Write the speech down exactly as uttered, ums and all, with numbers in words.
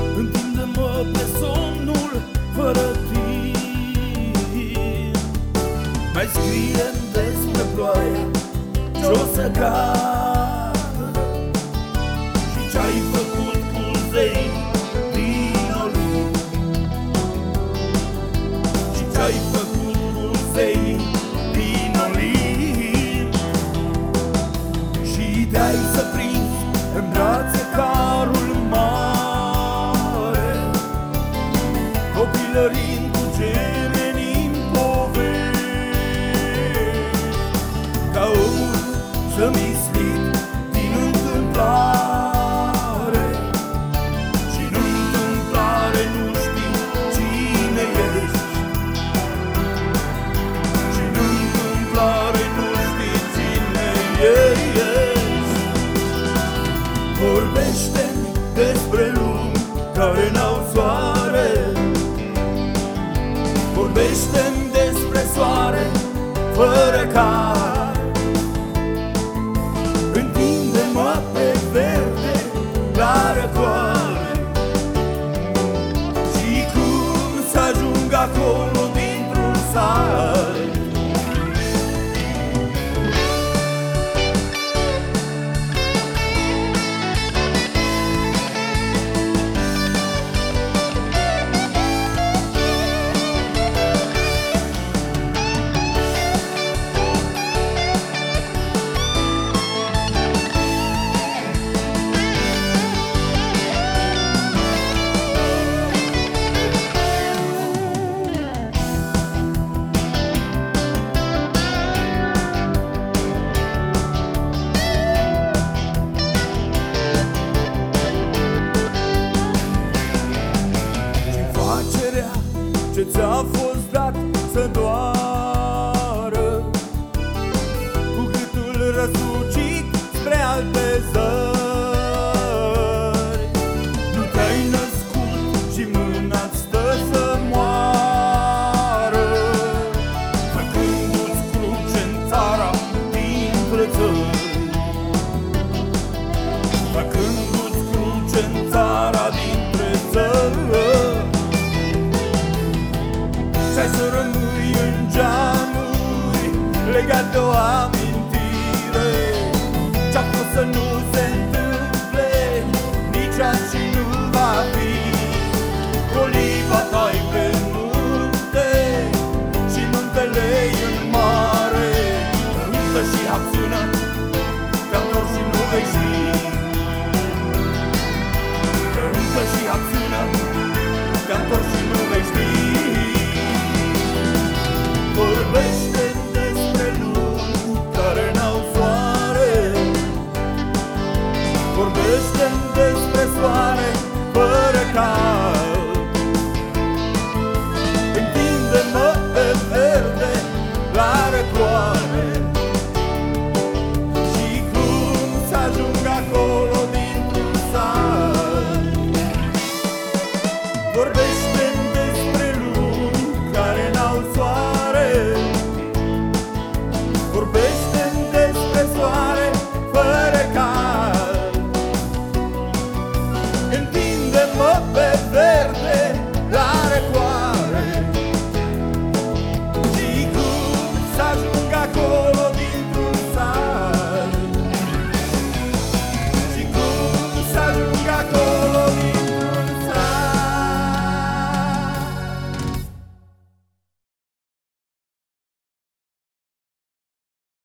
Întinde-mă pe somnul fără timp. Mai scrie-mi despre ploaia ce-o să cadă și ce-ai făcut cu zei din olimp, și ce-ai făcut cu zei din olimp. Și te-ai să prinzi în brațe carul mare, copilărind cu gemeni în povești, ca omul zămislit din întâmplare. Și în întâmplare nu știi cine ești, și în întâmplare nu știi cine ești. Vorbește-mi despre lumi care n-au soare, vorbește-mi despre soare fără car. Întinde-mă pe verde la răcoare și cum să ajung acolo dintr-un sar. Ce ți-a fost dat să doară, cu gâtul răsucit spre alte zări. Nu te-ai născut și mâna-ți stă să moară, făcându-ți cruce în țara dintre țări, făcându-ți cruce în țara dintre țări. Și-ai să rămâi în geamuri legat de oameni